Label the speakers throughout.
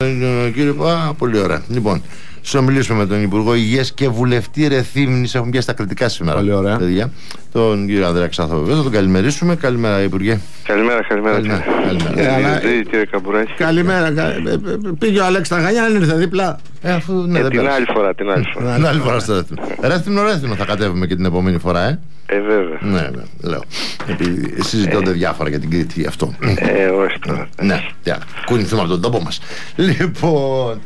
Speaker 1: κύριο. Πολύ ωραία. Λοιπόν, συνομιλήσουμε με τον Υπουργό Υγείας και βουλευτή Ρεθύμνης. Έχουν πιάσει τα κριτικά σήμερα. Πολύ ωραία. Παιδιά. Τον κύριο Ανδρέα Ξάθο, βέβαια, θα τον καλημερίσουμε. Καλημέρα, Υπουργέ.
Speaker 2: Καλημέρα. Κύριε Καμπουράκη.
Speaker 3: Καλημέρα. Πήγε ο Αλέξης στα Χανιά, αν ήρθε δίπλα.
Speaker 2: Την άλλη φορά. Την
Speaker 1: άλλη φορά στο Ρέθυμνο θα κατέβουμε και την επόμενη φορά,
Speaker 2: βέβαια.
Speaker 1: Ναι, λέω. Επειδή συζητώνται διάφορα για την Κρήτη αυτό.
Speaker 2: Όχι τώρα.
Speaker 1: Ναι, κουνηθούμε από τον τόπο μας. Λοιπόν,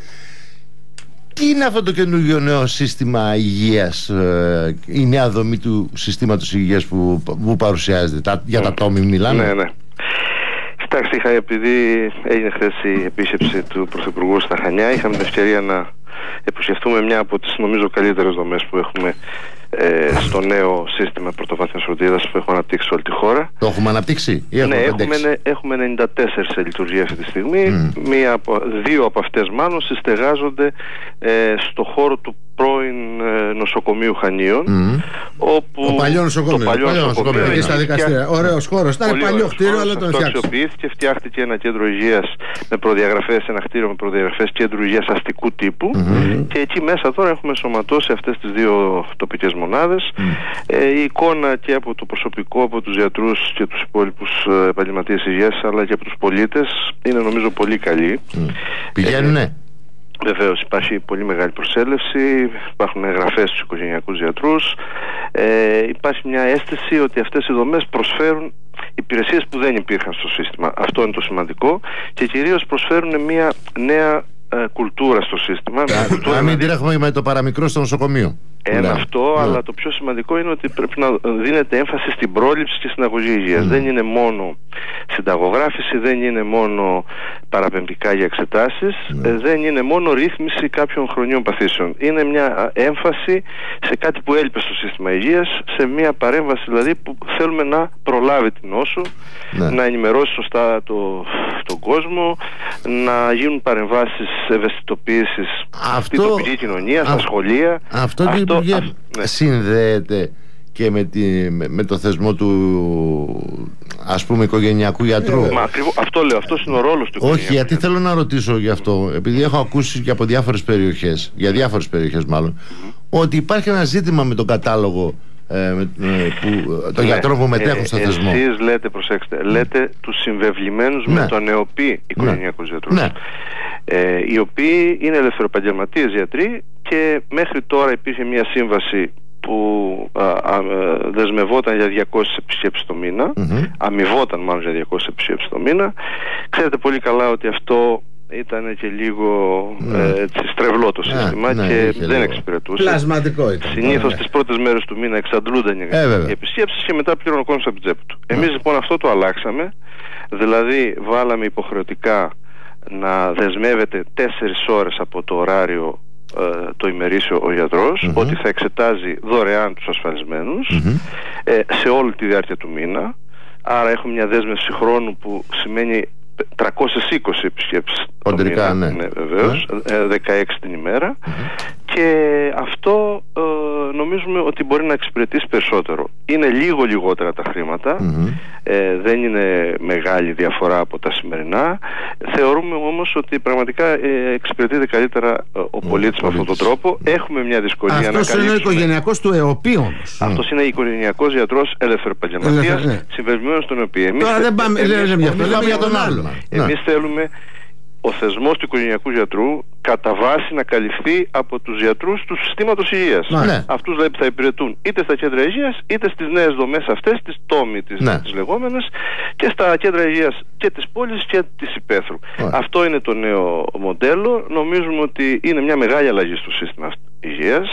Speaker 1: τι είναι αυτό το καινούργιο νέο σύστημα υγείας, η νέα δομή του συστήματος υγείας που παρουσιάζεται, για τα τόμοι μιλάμε?
Speaker 2: Ναι. Κοιτάξτε, επειδή έγινε χθες η επίσκεψη του Πρωθυπουργού στα Χανιά, είχαμε την ευκαιρία να επισκεφτούμε μια από τις νομίζω καλύτερες δομές που έχουμε στο νέο σύστημα πρωτοβάθμιας φροντίδας που έχουμε αναπτύξει σε όλη τη χώρα.
Speaker 1: Το έχουμε αναπτύξει ή
Speaker 2: έχουμε 94 σε λειτουργία αυτή τη στιγμή. Δύο από αυτές μάλλον συστεγάζονται στο χώρο του πρώην νοσοκομείου Χανίων, όπου
Speaker 3: το παλιό νοσοκομείο εκεί στα δικαστήρια. Ωραίος χώρος. Ήταν παλιό κτίριο, αλλά τον
Speaker 2: αξιοποιήθηκε, φτιάχτηκε ένα κέντρο υγείας με προδιαγραφές, ένα κτίριο με προδιαγραφές κέντρου υγείας αστικού τύπου, και εκεί μέσα τώρα έχουμε σωματώσει αυτές τις δύο τοπικές μονάδες. Η εικόνα και από το προσωπικό, από τους γιατρούς και τους υπόλοιπους επαγγελματίες υγείας, αλλά και από τους πολίτες είναι νομίζω πολύ καλή.
Speaker 1: Πηγαίνουνε?
Speaker 2: Βεβαίως υπάρχει πολύ μεγάλη προσέλευση, υπάρχουν εγγραφές στους οικογενειακούς γιατρούς, υπάρχει μια αίσθηση ότι αυτές οι δομές προσφέρουν υπηρεσίες που δεν υπήρχαν στο σύστημα. Αυτό είναι το σημαντικό, και κυρίως προσφέρουν μια νέα κουλτούρα στο σύστημα.
Speaker 1: Να μην την έχουμε με το παραμικρό στο νοσοκομείο.
Speaker 2: Αλλά το πιο σημαντικό είναι ότι πρέπει να δίνεται έμφαση στην πρόληψη και στην αγωγή υγείας. Δεν είναι μόνο συνταγογράφηση, δεν είναι μόνο παραπεμπτικά για εξετάσεις, δεν είναι μόνο ρύθμιση κάποιων χρονιών παθήσεων. Είναι μια έμφαση σε κάτι που έλειπε στο σύστημα υγείας, σε μια παρέμβαση δηλαδή που θέλουμε να προλάβει την νόσο, να ενημερώσει σωστά τον κόσμο, να γίνουν παρεμβάσεις ευαισθητοποίησης στην τοπική κοινωνία, στα σχολεία.
Speaker 1: Αυτό συνδέεται και με το θεσμό του, ας πούμε, οικογενειακού γιατρού.
Speaker 2: Αυτό λέω, αυτός είναι ο ρόλος του οικογενειακού.
Speaker 1: Όχι, γιατί θέλω να ρωτήσω γι' αυτό, επειδή έχω ακούσει και από διάφορες περιοχές, μάλλον, ότι υπάρχει ένα ζήτημα με τον κατάλογο των γιατρών που μετέχουν στο θεσμό.
Speaker 2: Εσείς λέτε, προσέξτε, λέτε τους συμβεβλημένους με τον ΕΟΠΗ οικογενειακούς γιατρούς, οι οποίοι είναι ελευθεροεπαγγελματίες γιατροί, και μέχρι τώρα υπήρχε μια σύμβαση που δεσμευόταν για 200 επισκέψεις το μήνα, αμοιβόταν μάλλον για 200 επισκέψεις το μήνα. Ξέρετε πολύ καλά ότι αυτό ήταν και λίγο στρεβλό το σύστημα και δεν εξυπηρετούσε.
Speaker 3: Πλασματικό ήταν.
Speaker 2: Συνήθως τις πρώτες μέρες του μήνα εξαντλούνταν οι επισκέψεις και μετά πλήρωνε ο κόσμος από την τσέπη του. Εμείς λοιπόν αυτό το αλλάξαμε, δηλαδή βάλαμε υποχρεωτικά να δεσμεύεται 4 ώρες από το ωράριο το ημερήσιο ο γιατρός, ότι θα εξετάζει δωρεάν τους ασφαλισμένους σε όλη τη διάρκεια του μήνα. Άρα έχουμε μια δέσμευση χρόνου που σημαίνει 320 επισκέψεις
Speaker 1: ποντρικά,
Speaker 2: βεβαίως, 16 την ημέρα, και αυτό νομίζουμε ότι μπορεί να εξυπηρετήσει περισσότερο. Είναι λίγο λιγότερα τα χρήματα, δεν είναι μεγάλη διαφορά από τα σημερινά. Θεωρούμε όμως ότι πραγματικά εξυπηρετείται καλύτερα ο πολίτης με αυτόν τον τρόπο. Έχουμε μια δυσκολία να καλύψουμε.
Speaker 3: Αυτός είναι ο οικογενειακός του ΕΟΠΗ όμως.
Speaker 2: Αυτός είναι οικογενειακός γιατρός ελεύθερο-επαγγελματίας, συμβεβλημένος στον ΕΟΠΗ.
Speaker 3: Τώρα δεν πάμε για τον άλλο.
Speaker 2: Εμείς θέλουμε ο θεσμός του οικογενειακού γιατρού κατά βάση να καλυφθεί από τους γιατρούς του συστήματος υγείας. Αυτούς δηλαδή που θα υπηρετούν είτε στα κέντρα υγείας είτε στις νέες δομές αυτές, τις τόμοι τις λεγόμενες, και στα κέντρα υγείας και της πόλης και της υπαίθρου. Αυτό είναι το νέο μοντέλο. Νομίζουμε ότι είναι μια μεγάλη αλλαγή στο σύστημα υγείας.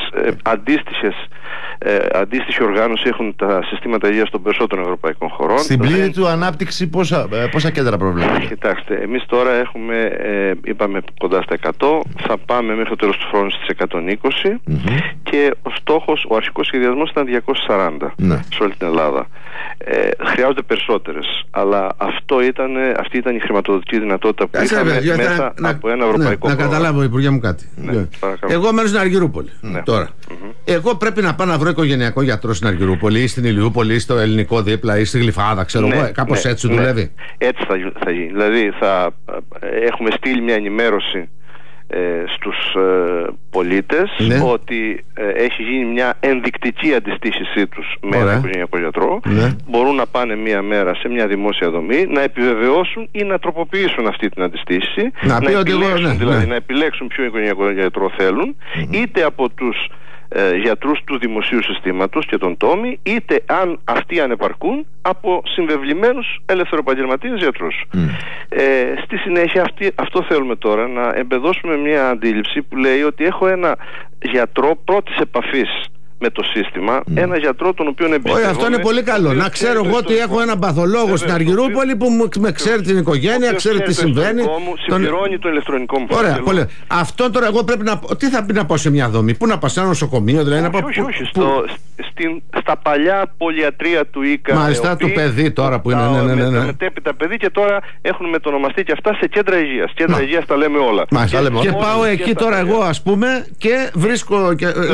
Speaker 2: Αντίστοιχη οργάνωση έχουν τα συστήματα υγείας των περισσότερων ευρωπαϊκών χωρών.
Speaker 1: Στην πλήρη του ανάπτυξη πόσα κέντρα προβλέπετε?
Speaker 2: Κοιτάξτε, εμείς τώρα έχουμε, είπαμε, κοντά στα 100, θα πάμε μέχρι το τέλος του χρόνου στις 120 και ο αρχικός σχεδιασμός ήταν 240 σε όλη την Ελλάδα. Χρειάζονται περισσότερες, αλλά αυτή ήταν η χρηματοδοτική δυνατότητα που είχαμε μέσα από ένα ευρωπαϊκό
Speaker 3: πρόγραμμα. Να καταλάβω, Υπουργέ μου, κάτι. Εγώ μένω στην Αργυρούπολη τώρα. Εγώ πρέπει να πάω να βρω οικογενειακό γιατρό στην Αργυρούπολη ή στην Ηλιούπολη ή στο Ελληνικό δίπλα ή στη Γλυφάδα, ξέρω εγώ. Κάπως έτσι δουλεύει.
Speaker 2: Έτσι θα γίνει. Δηλαδή έχουμε στείλει μια ενημέρωση στους πολίτες, ότι έχει γίνει μια ενδεικτική αντιστοίχησή τους με έναν οικογενειακό γιατρό. Μπορούν να πάνε μία μέρα σε μια δημόσια δομή, να επιβεβαιώσουν ή να τροποποιήσουν αυτή την αντιστοίχηση, να επιλέξουν ποιο οικογενειακό γιατρό θέλουν, είτε από τους γιατρούς του δημοσίου συστήματος και τον τόμι, είτε αν αυτοί ανεπαρκούν από συμβεβλημένους ελευθεροεπαγγελματίες γιατρούς. Στη συνέχεια αυτό θέλουμε τώρα, να εμπεδώσουμε μια αντίληψη που λέει ότι έχω ένα γιατρό πρώτης επαφής με το σύστημα, ένα γιατρό τον οποίο εμπιστεύομαι.
Speaker 3: Αυτό είναι πολύ καλό. Να ξέρω εγώ ότι έχω έναν παθολόγο στην Αργυρούπολη που με ξέρει την οικογένεια, ξέρει τι συμβαίνει.
Speaker 2: Συμπληρώνει το ηλεκτρονικό μου.
Speaker 3: Ωραία, πολύ. Αυτό τώρα εγώ πρέπει να. Τι θα πει να πάω σε μια δομή, πού να πάω, σε ένα νοσοκομείο, δηλαδή.
Speaker 2: Όχι. Στα παλιά πολυιατρία του ΙΚΑ.
Speaker 3: Μάλιστα, του παιδί τώρα που είναι.
Speaker 2: Μετέπειτα παιδί, και τώρα έχουν μετονομαστεί και αυτά σε κέντρα υγείας. Κέντρα υγείας τα λέμε όλα.
Speaker 3: Και πάω εκεί τώρα εγώ, ας πούμε, και βρίσκω.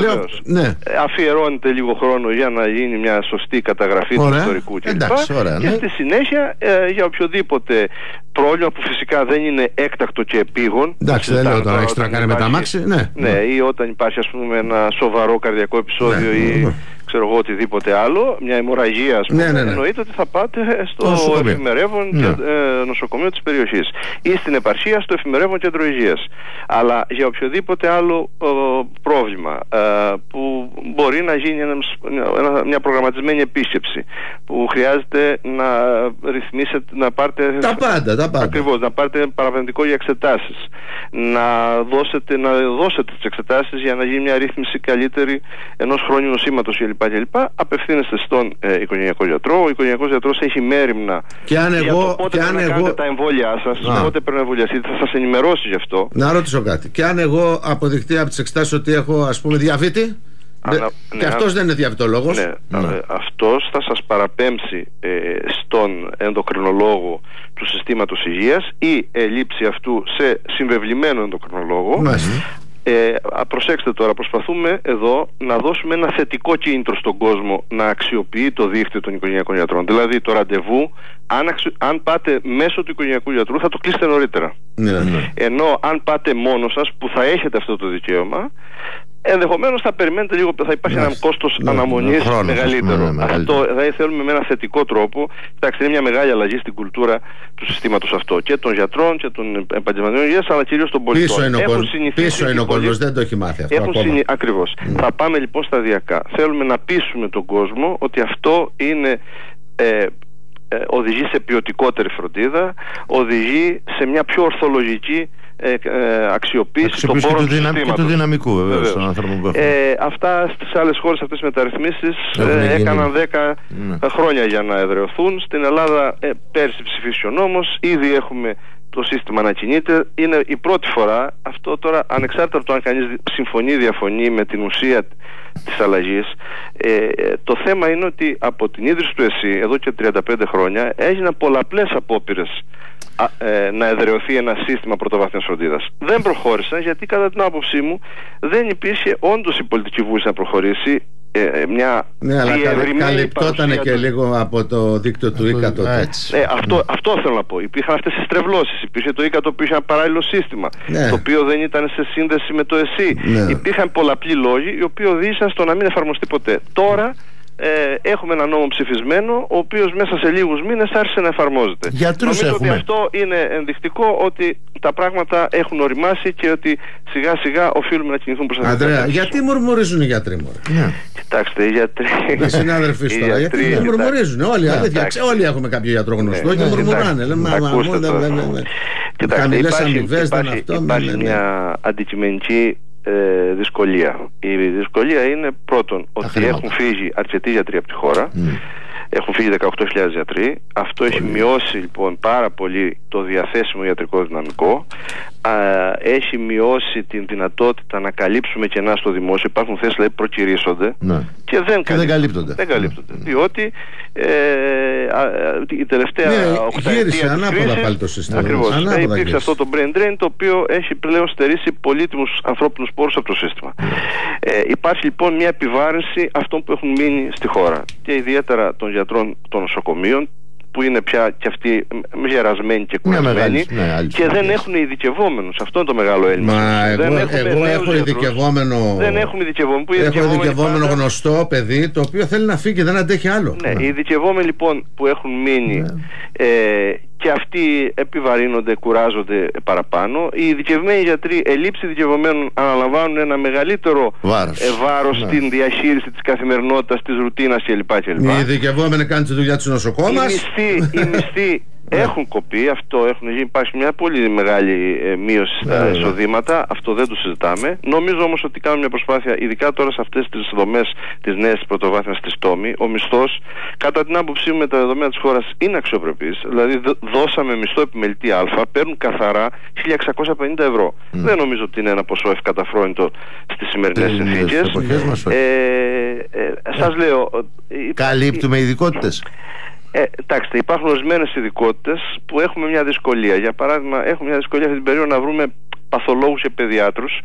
Speaker 2: Αφιερώνεται λίγο χρόνο για να γίνει μια σωστή καταγραφή του ιστορικού κλπ. Και στη συνέχεια για οποιοδήποτε πρόβλημα που φυσικά δεν είναι έκτακτο και επίγον.
Speaker 3: Εντάξει, δεν λέω τώρα, έχεις να κάνει με τα αμάξι.
Speaker 2: Ή όταν υπάρχει, ας πούμε, ένα σοβαρό καρδιακό επεισόδιο ή ξέρω εγώ οτιδήποτε άλλο, μια αιμορραγία, ας πούμε, εννοείται ότι θα πάτε στο εφημερεύον νοσοκομείο της περιοχής ή στην επαρχία στο εφημερεύον κέντρο υγείας. Αλλά για οποιοδήποτε άλλο πρόβλημα που μπορεί να γίνει μια προγραμματισμένη επίσκεψη, που χρειάζεται να ρυθμίσετε, να πάρετε
Speaker 3: τα πάντα.
Speaker 2: Ακριβώς, να πάρετε παραπλανητικό για εξετάσεις, να δώσετε τις εξετάσεις για να γίνει μια ρύθμιση καλύτερη ενός χρόνιου νοσήματος κλπ. Απευθύνεστε στον οικογενειακό γιατρό. Ο οικογενειακός γιατρός έχει μέριμνα για το πότε πρέπει να κάνετε τα εμβόλια σας, πότε πρέπει να εμβολιαστείτε, θα σας ενημερώσει γι' αυτό.
Speaker 3: Να ρωτήσω κάτι. Και αν εγώ αποδειχτεί από τις εξετάσεις ότι έχω, ας πούμε, διαβήτη, και αυτός δεν είναι διαβητολόγος.
Speaker 2: Αυτός θα σας παραπέμψει στον ενδοκρινολόγο του συστήματος υγείας ή λήψη αυτού σε συμβεβλημένο ενδοκρινολόγο. Προσέξτε τώρα, προσπαθούμε εδώ να δώσουμε ένα θετικό κίνητρο στον κόσμο να αξιοποιεί το δίκτυο των οικογενειακών γιατρών. Δηλαδή το ραντεβού, αν πάτε μέσω του οικογενειακού γιατρού, θα το κλείσετε νωρίτερα. Ενώ αν πάτε μόνος σας, που θα έχετε αυτό το δικαίωμα, ενδεχομένως θα περιμένετε λίγο, θα υπάρχει ένα κόστος αναμονής μεγαλύτερο. Αυτό δηλαδή θέλουμε με ένα θετικό τρόπο. Εντάξει, είναι μια μεγάλη αλλαγή στην κουλτούρα του συστήματος αυτό, και των γιατρών και των επαγγελματιών υγείας, αλλά κυρίως των πολιτών.
Speaker 3: Πίσω είναι ο κόσμος, δεν το έχει μάθει αυτό.
Speaker 2: Ακριβώς. Θα πάμε λοιπόν σταδιακά. Θέλουμε να πείσουμε τον κόσμο ότι αυτό είναι. Οδηγεί σε ποιοτικότερη φροντίδα, οδηγεί σε μια πιο ορθολογική αξιοποίηση των πόρων του συστήματος
Speaker 1: και του δυναμικού, βέβαια, στον άνθρωπο που έχουμε.
Speaker 2: Αυτά στις άλλες χώρες, αυτές οι μεταρρυθμίσεις έκαναν 10 χρόνια για να εδραιωθούν. Στην Ελλάδα πέρσι ψηφίστηκε ο νόμος, ήδη έχουμε το σύστημα να κινείται. Είναι η πρώτη φορά αυτό τώρα, ανεξάρτητα από το αν κανείς συμφωνεί ή διαφωνεί με την ουσία της αλλαγής. Το θέμα είναι ότι από την ίδρυση του ΕΣΥ εδώ και 35 χρόνια έγιναν πολλαπλές απόπειρες να εδραιωθεί ένα σύστημα πρωτοβάθμιας φροντίδας. Δεν προχώρησαν γιατί, κατά την άποψή μου, δεν υπήρχε όντως η πολιτική βούληση να προχωρήσει.
Speaker 3: Αλλά καλυπτόταν και λίγο από το δίκτυο του ΙΚΑ τότε.
Speaker 2: Αυτό θέλω να πω. Υπήρχαν αυτές οι στρεβλώσεις. Υπήρχε το ΙΚΑ, το οποίο είχε ένα παράλληλο σύστημα, το οποίο δεν ήταν σε σύνδεση με το ΕΣΥ. Υπήρχαν πολλαπλοί λόγοι οι οποίοι οδήγησαν στο να μην εφαρμοστεί ποτέ. Τώρα έχουμε ένα νόμο ψηφισμένο, ο οποίος μέσα σε λίγους μήνες άρχισε να εφαρμόζεται. Νομίζω ότι αυτό είναι ενδεικτικό ότι τα πράγματα έχουν οριμάσει και ότι σιγά σιγά οφείλουμε να κινηθούν προς αυτή την κατεύθυνση.
Speaker 3: Γιατί μουρμουρίζουν οι γιατροί, μωρέ?
Speaker 2: Κοιτάξτε, οι γιατροί.
Speaker 3: Οι συνάδελφοι τώρα, γιατί μουρμουρίζουν? Όλοι έχουμε κάποιο γιατρό γνωστό και μουρμουράνε.
Speaker 2: Κοιτάξτε, υπάρχει μια αντικειμενική δυσκολία. Η δυσκολία είναι πρώτον ότι έχουν φύγει αρκετοί γιατροί από τη χώρα. Έχουν φύγει 18.000 γιατροί. Αυτό έχει μειώσει λοιπόν πάρα πολύ το διαθέσιμο ιατρικό δυναμικό. Έχει μειώσει την δυνατότητα να καλύψουμε κενά στο δημόσιο. Υπάρχουν θέσεις δηλαδή προκυρήσονται και δεν καλύπτονται. Διότι η τελευταία
Speaker 3: γύρισε ανάποδα πάλι το σύστημα.
Speaker 2: Ακριβώς. Υπήρξε αυτό το brain drain, το οποίο έχει πλέον στερήσει πολύτιμους ανθρώπινους πόρους από το σύστημα. Υπάρχει λοιπόν μια επιβάρυνση αυτών που έχουν μείνει στη χώρα και ιδιαίτερα των γιατρών των νοσοκομείων, που είναι πια και αυτοί γερασμένοι και κουρασμένοι, και δεν έχουν ειδικευόμενους. Αυτό είναι το μεγάλο έλλειμμα.
Speaker 3: Εγώ έχω ειδικευόμενο.
Speaker 2: Δεν έχουμε ειδικευόμενο.
Speaker 3: Έχω ειδικευόμενο γνωστό παιδί το οποίο θέλει να φύγει και δεν αντέχει άλλο.
Speaker 2: Ναι, οι ειδικευόμενοι λοιπόν που έχουν μείνει, και αυτοί επιβαρύνονται, κουράζονται παραπάνω. Οι ειδικευμένοι γιατροί, ελλείψη ειδικευμένων, αναλαμβάνουν ένα μεγαλύτερο βάρος στην διαχείριση της καθημερινότητας, της ρουτίνας κλπ.
Speaker 3: Οι ειδικευόμενοι κάνουν τη δουλειά της νοσοκόμας.
Speaker 2: Οι μισθοί έχουν κοπεί, υπάρχει μια πολύ μεγάλη μείωση στα εισοδήματα, αυτό δεν το συζητάμε. Νομίζω όμως ότι κάνουμε μια προσπάθεια, ειδικά τώρα σε αυτές τις δομές της νέας πρωτοβάθμιας της ΤΟΜΗ. Ο μισθός, κατά την άποψή μου, με τα δεδομένα της χώρας είναι αξιοπρεπής. Δηλαδή δώσαμε μισθό επιμελητή Α, παίρνουν καθαρά 1.650 ευρώ. Δεν νομίζω ότι είναι ένα ποσό ευκαταφρόνητο στις σημερινές συνθήκες. Σας λέω,
Speaker 1: καλύπτουμε ειδικότητες.
Speaker 2: Εντάξει, υπάρχουν ορισμένες ειδικότητες που έχουμε μια δυσκολία. Για παράδειγμα, έχουμε μια δυσκολία αυτή την περίοδο να βρούμε παθολόγους και παιδιάτρους.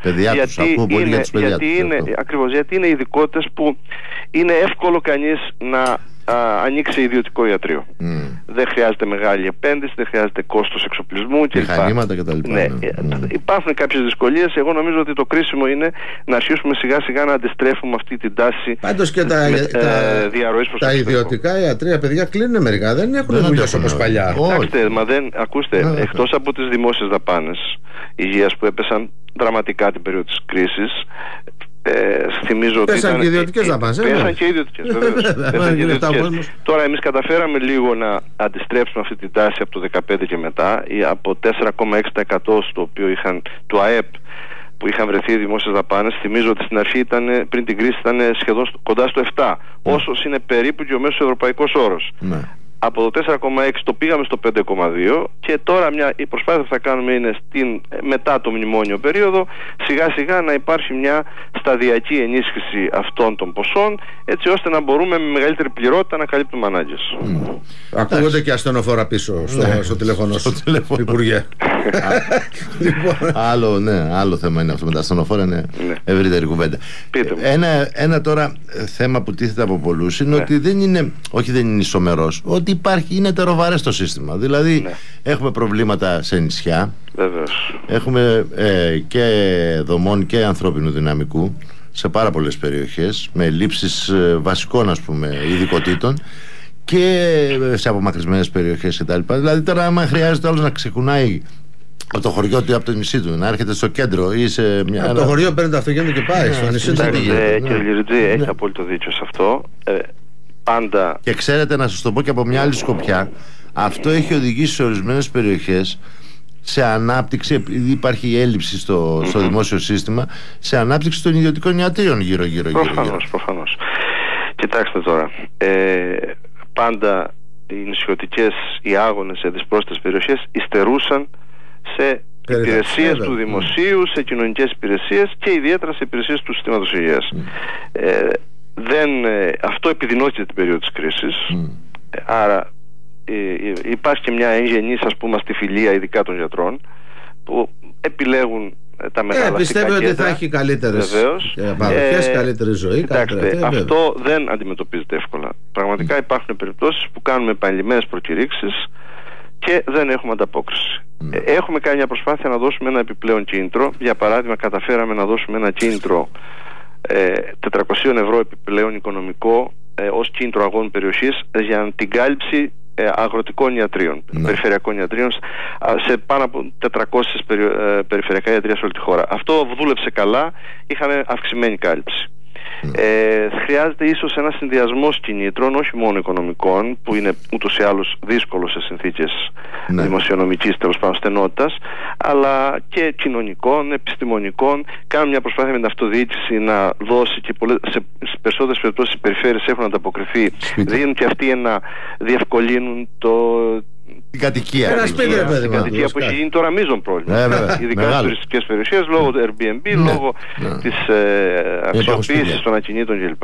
Speaker 2: Γιατί είναι ειδικότητες που είναι εύκολο κανείς να ανοίξει ιδιωτικό ιατρείο. Δεν χρειάζεται μεγάλη επένδυση, δεν χρειάζεται κόστος εξοπλισμού κλπ.
Speaker 1: Μηχανήματα κτλ.
Speaker 2: Υπάρχουν κάποιες δυσκολίες. Εγώ νομίζω ότι το κρίσιμο είναι να αρχίσουμε σιγά σιγά να αντιστρέφουμε αυτή την τάση.
Speaker 3: Πάντως και τα ιδιωτικά ιατρεία, παιδιά, κλείνουν μερικά. Δεν έχουν δουλειές όπως παλιά.
Speaker 2: Ακούστε, εκτός από τις δημόσιες δαπάνες υγείας που έπεσαν δραματικά την περίοδο της κρίσης, θυμίζω ότι
Speaker 3: πέσαν και ιδιωτικές δαπάνες.
Speaker 2: Πέσαν και ιδιωτικές. Τώρα εμείς καταφέραμε λίγο να αντιστρέψουμε αυτή την τάση από το 2015 και μετά, από 4,6% στο οποίο του ΑΕΠ που είχαν βρεθεί οι δημόσιες δαπάνες. Θυμίζω ότι στην αρχή πριν την κρίση ήταν σχεδόν κοντά στο 7%, όσος είναι περίπου και ο μέσος ευρωπαϊκός όρος. Από το 4,6 το πήγαμε στο 5,2 και τώρα η προσπάθεια που θα κάνουμε είναι μετά το μνημόνιο περίοδο σιγά σιγά να υπάρχει μια σταδιακή ενίσχυση αυτών των ποσών, έτσι ώστε να μπορούμε με μεγαλύτερη πληρότητα να καλύπτουμε ανάγκες.
Speaker 3: Ακούγονται και ασθενοφόρα πίσω στο τηλέφωνο σου, Υπουργέ.
Speaker 1: Άλλο θέμα είναι αυτό με τα ασθενοφόρα, είναι ευρύτερη κουβέντα. Ένα τώρα θέμα που τίθεται από πολλούς είναι ότι δεν είναι ισομερός, ότι είναι τεροβαρές το σύστημα. Δηλαδή έχουμε προβλήματα σε νησιά.
Speaker 2: Βεβαίως.
Speaker 1: Έχουμε και δομών και ανθρώπινου δυναμικού σε πάρα πολλές περιοχές, με λήψεις βασικών, ας πούμε, ειδικοτήτων, και σε απομακρυσμένες περιοχές κτλ. Δηλαδή τώρα, άμα χρειάζεται άλλος να ξεκουνάει από το χωριό του ή από το νησί του, να έρχεται στο κέντρο ή σε μια.
Speaker 3: Από το χωριό παίρνει το αυτοκίνητο και πάει στο νησί του.
Speaker 2: Κύριε Λιριτζή, έχει απόλυτο δίκιο σε αυτό. Πάντα.
Speaker 1: Και ξέρετε, να σας το πω και από μια άλλη σκοπιά, αυτό έχει οδηγήσει σε ορισμένες περιοχές σε ανάπτυξη, επειδή υπάρχει έλλειψη στο δημόσιο σύστημα, σε ανάπτυξη των ιδιωτικών ιατρίων γύρω-γύρω.
Speaker 2: Προφανώς. Κοιτάξτε τώρα, πάντα οι νησιωτικές, οι άγονες σε δυσπρόσιτες περιοχές υστερούσαν σε υπηρεσίες του δημοσίου, σε κοινωνικές υπηρεσίες και ιδιαίτερα σε υπηρεσίες του συστήματος υγείας. Αυτό επιδεινώθηκε την περίοδο της κρίσης. Άρα υπάρχει και μια εγγενής, ας πούμε, αστιφιλία, ειδικά των γιατρών, που επιλέγουν τα μεγάλα.
Speaker 3: Πιστεύω ότι θα έχει καλύτερες παροχές, καλύτερη ζωή.
Speaker 2: Κοιτάξτε, αυτό δεν αντιμετωπίζεται εύκολα. Πραγματικά υπάρχουν περιπτώσεις που κάνουμε επανειλημμένες προκηρύξεις και δεν έχουμε ανταπόκριση. Έχουμε κάνει μια προσπάθεια να δώσουμε ένα επιπλέον κίνητρο. Για παράδειγμα, καταφέραμε να δώσουμε ένα κίνητρο 400 ευρώ επιπλέον οικονομικό ως κίνητρο αγώνων περιοχής για την κάλυψη αγροτικών ιατρίων, περιφερειακών ιατρίων, σε πάνω από 400 περιφερειακά ιατρία σε όλη τη χώρα. Αυτό δούλεψε καλά, είχαμε αυξημένη κάλυψη. Χρειάζεται ίσως ένα συνδυασμός κινήτρων, όχι μόνο οικονομικών, που είναι ούτως ή άλλως δύσκολο σε συνθήκες δημοσιονομικής, τέλος πάντων, στενότητας, αλλά και κοινωνικών, επιστημονικών. Κάνουμε μια προσπάθεια με την αυτοδιοίκηση να δώσει, και σε περισσότερες περιπτώσεις οι περιφέρειες έχουν ανταποκριθεί, δίνουν και αυτοί διευκολύνουν
Speaker 1: την κατοικία.
Speaker 2: Την κατοικία που έχει γίνει τώρα μείζον πρόβλημα. Ειδικά στις τουριστικές περιοχές, λόγω του Airbnb, λόγω της αξιοποίησης των ακινήτων κλπ.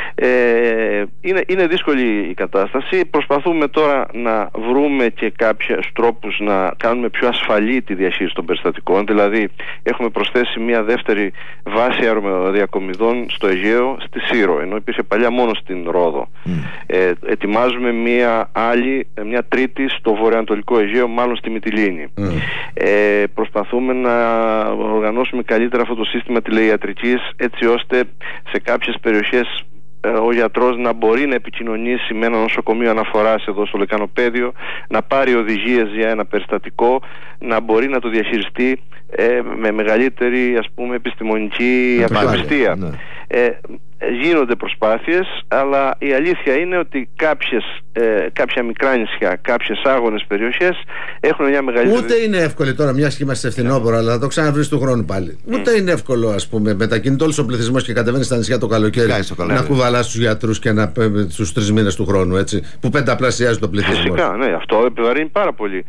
Speaker 2: Είναι δύσκολη η κατάσταση. Προσπαθούμε τώρα να βρούμε και κάποιους τρόπους να κάνουμε πιο ασφαλή τη διαχείριση των περιστατικών. Δηλαδή, έχουμε προσθέσει μια δεύτερη βάση αεροδιακομιδών στο Αιγαίο, στη Σύρο, ενώ υπήρχε παλιά μόνο στην Ρόδο. Ετοιμάζουμε μια τρίτη στο βορειοανατολικό Αιγαίο, μάλλον στη Μυτιλήνη. Προσπαθούμε να οργανώσουμε καλύτερα αυτό το σύστημα τηλeiατρικής, έτσι ώστε σε κάποιες περιοχές ο γιατρός να μπορεί να επικοινωνήσει με ένα νοσοκομείο αναφοράς εδώ στο Λεκανοπέδιο, να πάρει οδηγίες για ένα περιστατικό, να μπορεί να το διαχειριστεί με μεγαλύτερη, ας πούμε, επιστημονική αξιοπιστία. Γίνονται προσπάθειες, αλλά η αλήθεια είναι ότι κάποια μικρά νησιά, κάποιες άγονες περιοχές έχουν μια μεγαλύτερη...
Speaker 3: Ούτε είναι εύκολη τώρα, μιας και είμαστε σε φθινόπωρο, αλλά θα το ξαναβρεις του χρόνου πάλι. Ούτε είναι εύκολο, ας πούμε, μετακινείται όλος ο πληθυσμός και κατεβαίνει στα νησιά το καλοκαίρι να κουβαλάς τους γιατρούς και στους 3 μήνες του χρόνου, έτσι, που πενταπλασιάζει το πληθυσμό.
Speaker 2: Φυσικά, ναι, αυτό επιβαρύνει πάρα πολύ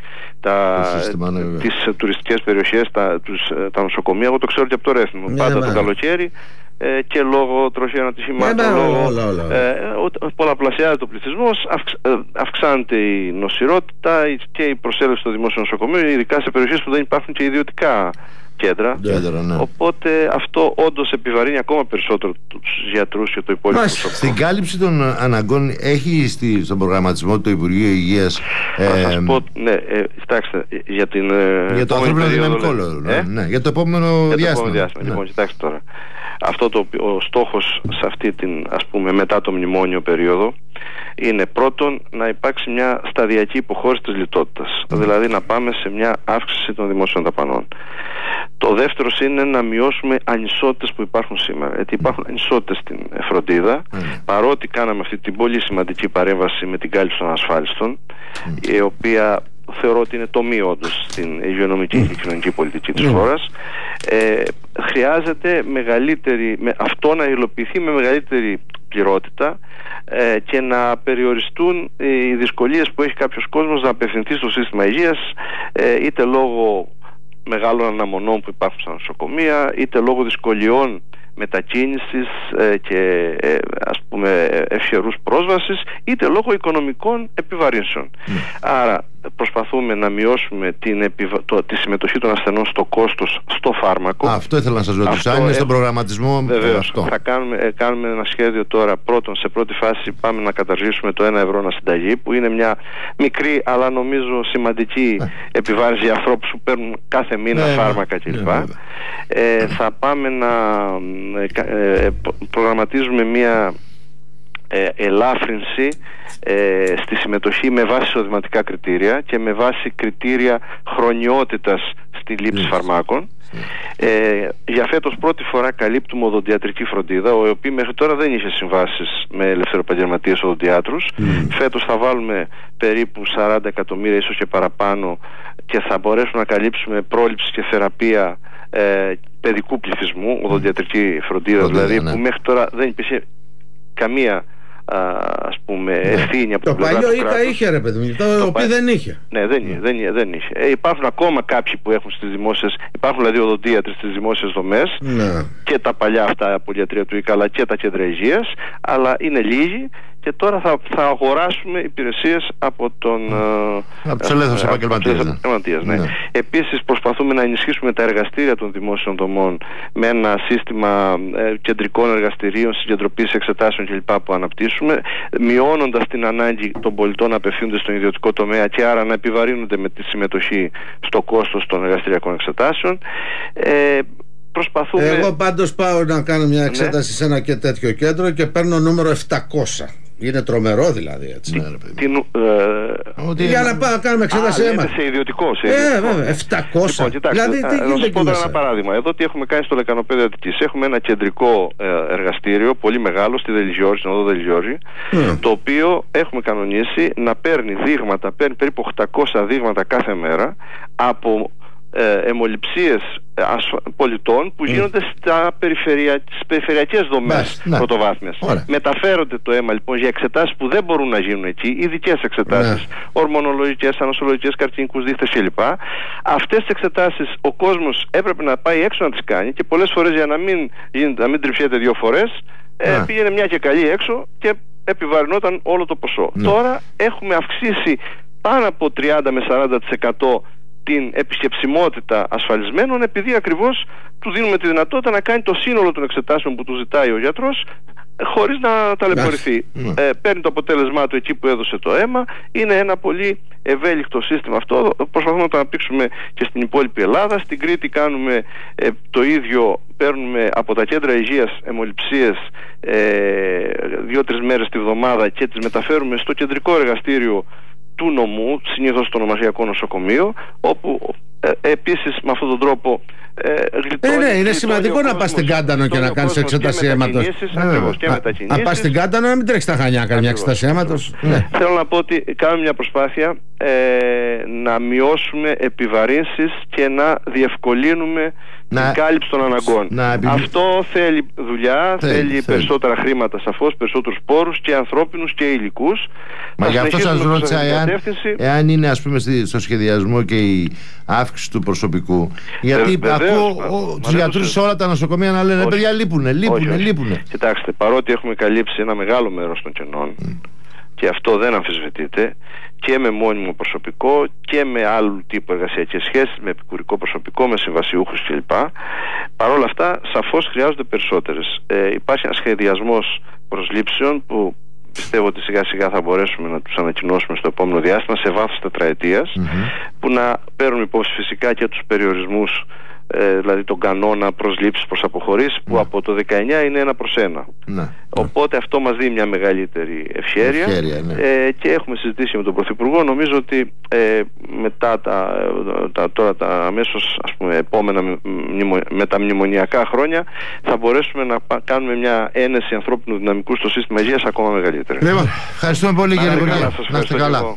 Speaker 2: τις τουριστικές περιοχές, τα νοσοκομεία. Εγώ το ξέρω και από το Ρέθυμο. Πάντα το καλοκαίρι και λόγω τροχαίων ατυχημάτων, πολλαπλασιάζεται ο πληθυσμός, αυξάνεται η νοσηρότητα και η προσέλευση στο δημόσιο νοσοκομείο, ειδικά σε περιοχές που δεν υπάρχουν και ιδιωτικά κέντρα. Οπότε αυτό όντως επιβαρύνει ακόμα περισσότερο τους γιατρούς και το υπόλοιπο προσωπικό.
Speaker 1: Στην κάλυψη των αναγκών έχει στον προγραμματισμό του Υπουργείου Υγείας
Speaker 2: θα σας πω, κοιτάξτε, για
Speaker 1: το ανθρώπινο δυναμικό, για το επόμενο διάστημα.
Speaker 2: Λοιπόν, κοιτάξτε τώρα. Ο στόχος σε αυτή την, ας πούμε, μετά το μνημόνιο περίοδο είναι πρώτον να υπάρξει μια σταδιακή υποχώρηση της λιτότητας, δηλαδή να πάμε σε μια αύξηση των δημόσιων δαπανών. Το δεύτερο είναι να μειώσουμε ανισότητες που υπάρχουν σήμερα, γιατί υπάρχουν ανισότητες στην φροντίδα, παρότι κάναμε αυτή την πολύ σημαντική παρέμβαση με την κάλυψη των ασφάλιστων, η οποία θεωρώ ότι είναι τομή όντως στην υγειονομική και κοινωνική πολιτική της χώρας. Χρειάζεται αυτό να υλοποιηθεί με μεγαλύτερη πληρότητα και να περιοριστούν οι δυσκολίες που έχει κάποιος κόσμος να απευθυνθεί στο σύστημα υγείας, είτε λόγω μεγάλων αναμονών που υπάρχουν στα νοσοκομεία, είτε λόγω δυσκολιών μετακίνησης και ας πούμε ευχερούς πρόσβασης, είτε λόγω οικονομικών επιβαρύνσεων. Άρα προσπαθούμε να μειώσουμε τη συμμετοχή των ασθενών στο κόστος στο φάρμακο.
Speaker 1: Αυτό ήθελα να σας ρωτήσω, αν είναι στον προγραμματισμό.
Speaker 2: Βεβαίως, θα κάνουμε ένα σχέδιο τώρα. Πρώτον, σε πρώτη φάση πάμε να καταργήσουμε το 1 ευρώ ανασυνταγή, που είναι μια μικρή αλλά νομίζω σημαντική επιβάρυνση για ανθρώπους που παίρνουν κάθε μήνα φάρμακα κλπ. Θα πάμε να προγραμματίζουμε μια ελάφρυνση στη συμμετοχή με βάση εισοδηματικά κριτήρια και με βάση κριτήρια χρονιότητας στη λήψη φαρμάκων. Για φέτος πρώτη φορά καλύπτουμε οδοντιατρική φροντίδα, η οποία μέχρι τώρα δεν είχε συμβάσεις με ελευθεροεπαγγελματίες οδοντιάτρους. Φέτος θα βάλουμε περίπου 40 εκατομμύρια, ίσως και παραπάνω, και θα μπορέσουμε να καλύψουμε πρόληψη και θεραπεία παιδικού πληθυσμού, οδοντιατρική φροντίδα δηλαδή, που μέχρι τώρα δεν υπήρχε καμία ας πούμε ευθύνη από
Speaker 3: το παλιό ΙΚΑ είχε, ρε παιδί μου, το οποίο δεν είχε.
Speaker 2: Ναι, δεν είχε. Υπάρχουν ακόμα κάποιοι που έχουν στις δημόσιες, υπάρχουν δηλαδή οδοντίατροι στις δημόσιες δομές, και τα παλιά αυτά πολυιατρία του ΙΚΑ αλλά και τα κέντρα υγείας, αλλά είναι λίγοι. Και τώρα θα αγοράσουμε υπηρεσίες από
Speaker 1: τους ελεύθερους επαγγελματίες.
Speaker 2: Επίσης προσπαθούμε να ενισχύσουμε τα εργαστήρια των δημόσιων δομών με ένα σύστημα κεντρικών εργαστηρίων, συγκεντροποίησης εξετάσεων κλπ. Που αναπτύσσουμε, μειώνοντας την ανάγκη των πολιτών να απευθύνονται στον ιδιωτικό τομέα και άρα να επιβαρύνονται με τη συμμετοχή στο κόστος των εργαστηριακών εξετάσεων.
Speaker 3: Εγώ πάντως πάω να κάνω μια εξέταση σε ένα και τέτοιο κέντρο και παίρνω νούμερο 700. Είναι τρομερό δηλαδή, έτσι. Για να πάω να κάνουμε εξέταση αίματος.
Speaker 2: Σε ιδιωτικό.
Speaker 3: Βέβαια, 700. Δηλαδή, τι γίνεται εκεί μέσα.
Speaker 2: Ένα παράδειγμα. Εδώ τι έχουμε κάνει στο Λεκανοπέδιο Αττικής. Έχουμε ένα κεντρικό εργαστήριο, πολύ μεγάλο, στη Δελιζιόρη, στην οδό Δελιζιόρη, το οποίο έχουμε κανονίσει να παίρνει δείγματα, παίρνει περίπου 800 δείγματα κάθε μέρα από αιμοληψίες πολιτών που γίνονται στις περιφερειακές δομές πρωτοβάθμιας. Μεταφέρονται το αίμα λοιπόν για εξετάσεις που δεν μπορούν να γίνουν εκεί, ειδικές εξετάσεις, ορμονολογικές, ανοσολογικές, καρκινικούς δείχτες κλπ. Αυτές τις εξετάσεις ο κόσμος έπρεπε να πάει έξω να τις κάνει και πολλές φορές για να μην τριψιέται 2 φορές πήγαινε μια και καλή έξω και επιβαρυνόταν όλο το ποσό. Τώρα έχουμε αυξήσει πάνω από 30 με 40% την επισκεψιμότητα ασφαλισμένων, επειδή ακριβώς του δίνουμε τη δυνατότητα να κάνει το σύνολο των εξετάσεων που του ζητάει ο γιατρός χωρίς να ταλαιπωρηθεί. Παίρνει το αποτέλεσμά του εκεί που έδωσε το αίμα. Είναι ένα πολύ ευέλικτο σύστημα αυτό. Προσπαθούμε να το αναπτύξουμε και στην υπόλοιπη Ελλάδα. Στην Κρήτη κάνουμε το ίδιο. Παίρνουμε από τα κέντρα υγείας αιμοληψίες 2-3 μέρες τη βδομάδα και τις μεταφέρουμε στο κεντρικό εργαστήριο του νομού, συνήθως στο ονομασιακό νοσοκομείο, όπου επίσης με αυτόν τον τρόπο
Speaker 3: είναι σημαντικό να πας στην Κάντανο και να κάνεις εξέταση αίματος. Να πας στην Κάντανο να μην τρέξεις τα Χανιά, κάνει μια εξέταση αίματος.
Speaker 2: Θέλω να πω ότι κάνουμε μια προσπάθεια να μειώσουμε επιβαρύνσεις και να διευκολύνουμε την κάλυψη των αναγκών. Αυτό θέλει δουλειά, θέλει περισσότερα χρήματα σαφώς, περισσότερους πόρους και ανθρώπινους και υλικούς.
Speaker 1: Μα γι' αυτό σας ρώτησα εάν είναι ας πούμε στο σχεδιασμό και η αύξηση του προσωπικού. Γιατί ακούω τους γιατρούς σε όλα τα νοσοκομεία να λένε παιδιά λείπουνε.
Speaker 2: Κοιτάξτε, παρότι έχουμε καλύψει ένα μεγάλο μέρος των κενών και αυτό δεν αμφισβητείται, και με μόνιμο προσωπικό και με άλλου τύπου εργασιακές σχέσεις, με επικουρικό προσωπικό, με συμβασιούχους κλπ. Παρ' όλα αυτά σαφώς χρειάζονται περισσότερες. Υπάρχει ένας σχεδιασμός προσλήψεων που πιστεύω ότι σιγά σιγά θα μπορέσουμε να τους ανακοινώσουμε στο επόμενο διάστημα σε βάθος τετραετίας, που να παίρνουν υπόψη φυσικά και τους περιορισμούς, δηλαδή τον κανόνα προσλήψης προς αποχωρήσεις που από το 19 είναι 1/1. Οπότε αυτό μας δίνει μια μεγαλύτερη ευχέρεια, και έχουμε συζητήσει με τον Πρωθυπουργό. Νομίζω ότι μετά τα αμέσως ας πούμε επόμενα μεταμνημονιακά χρόνια θα μπορέσουμε να κάνουμε μια ένεση ανθρώπινου δυναμικού στο σύστημα υγείας ακόμα μεγαλύτερη.
Speaker 1: Ευχαριστούμε πολύ κύριε Υπουργέ. Να είστε καλά.